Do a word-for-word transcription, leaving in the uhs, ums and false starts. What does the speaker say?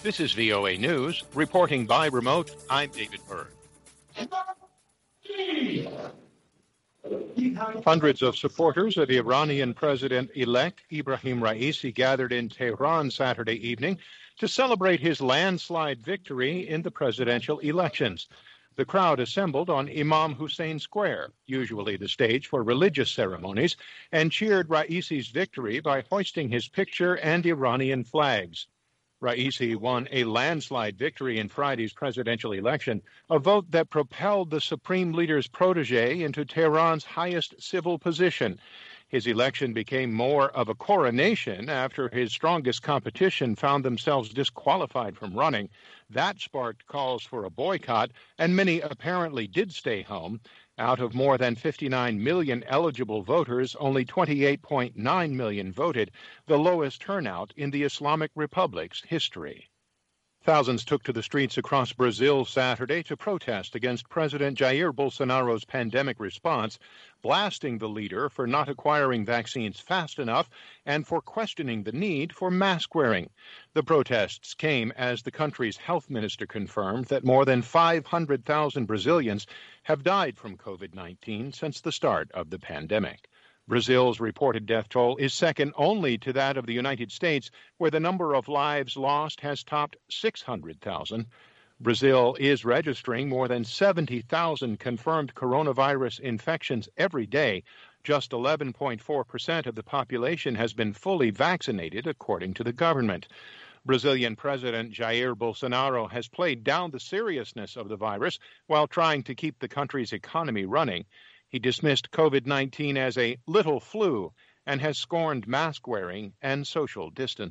This is V O A News. Reporting by remote, I'm David Byrd. Hundreds of supporters of Iranian President-elect Ebrahim Raisi gathered in Tehran Saturday evening to celebrate his landslide victory in the presidential elections. The crowd assembled on Imam Hussein Square, usually the stage for religious ceremonies, and cheered Raisi's victory by hoisting his picture and Iranian flags. Raisi won a landslide victory in Friday's presidential election, a vote that propelled the supreme leader's protege into Tehran's highest civil position. His election became more of a coronation after his strongest competition found themselves disqualified from running. That sparked calls for a boycott, and many apparently did stay home. Out of more than fifty-nine million eligible voters, only twenty-eight point nine million voted, the lowest turnout in the Islamic Republic's history. Thousands took to the streets across Brazil Saturday to protest against President Jair Bolsonaro's pandemic response, blasting the leader for not acquiring vaccines fast enough and for questioning the need for mask wearing. The protests came as the country's health minister confirmed that more than five hundred thousand Brazilians have died from COVID nineteen since the start of the pandemic. Brazil's reported death toll is second only to that of the United States, where the number of lives lost has topped six hundred thousand. Brazil is registering more than seventy thousand confirmed coronavirus infections every day. Just eleven point four percent of the population has been fully vaccinated, according to the government. Brazilian President Jair Bolsonaro has played down the seriousness of the virus while trying to keep the country's economy running. He dismissed COVID nineteen as a little flu and has scorned mask wearing and social distancing.